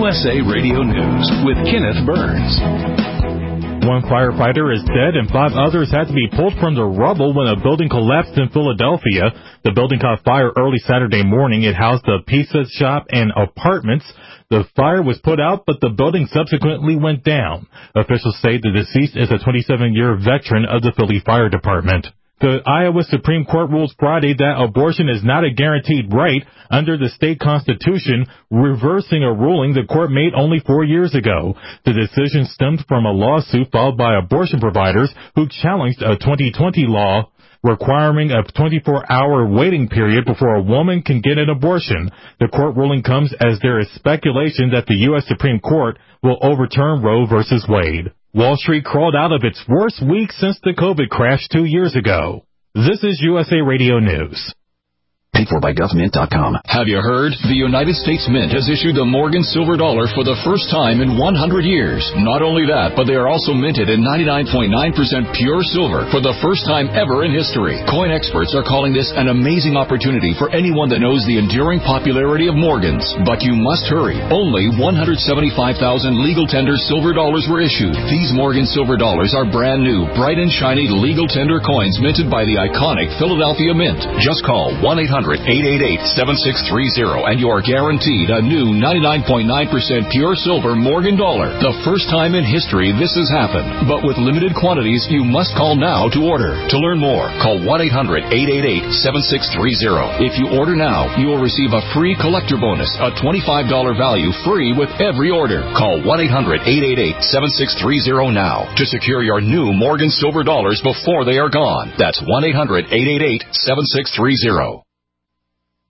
USA Radio News with Kenneth Burns. One firefighter is dead and 5 others had to be pulled from the rubble when a building collapsed in Philadelphia. The building caught fire early Saturday morning. It housed a pizza shop and apartments. The fire was put out, but the building subsequently went down. Officials say the deceased is a 27-year veteran of the Philly Fire Department. The Iowa Supreme Court ruled Friday that abortion is not a guaranteed right under the state constitution, reversing a ruling the court made only 4 years ago. The decision stemmed from a lawsuit filed by abortion providers who challenged a 2020 law requiring a 24-hour waiting period before a woman can get an abortion. The court ruling comes as there is speculation that the U.S. Supreme Court will overturn Roe v. Wade. Wall Street crawled out of its worst week since the COVID crash 2 years ago. This is USA Radio News. Paid for by GovMint.com. Have you heard? The United States Mint has issued the Morgan Silver Dollar for the first time in 100 years. Not only that, but they are also minted in 99.9% pure silver for the first time ever in history. Coin experts are calling this an amazing opportunity for anyone that knows the enduring popularity of Morgans. But you must hurry. Only 175,000 legal tender silver dollars were issued. These Morgan Silver Dollars are brand new, bright and shiny legal tender coins minted by the iconic Philadelphia Mint. Just call 1-800-888-7630 and you are guaranteed a new 99.9% pure silver Morgan dollar. The first time in history this has happened. But with limited quantities, you must call now to order. To learn more, call 1-800-888-7630. If you order now, you will receive a free collector bonus, a $25 value free with every order. Call 1-800-888-7630 now to secure your new Morgan Silver Dollars before they are gone. That's 1-800-888-7630.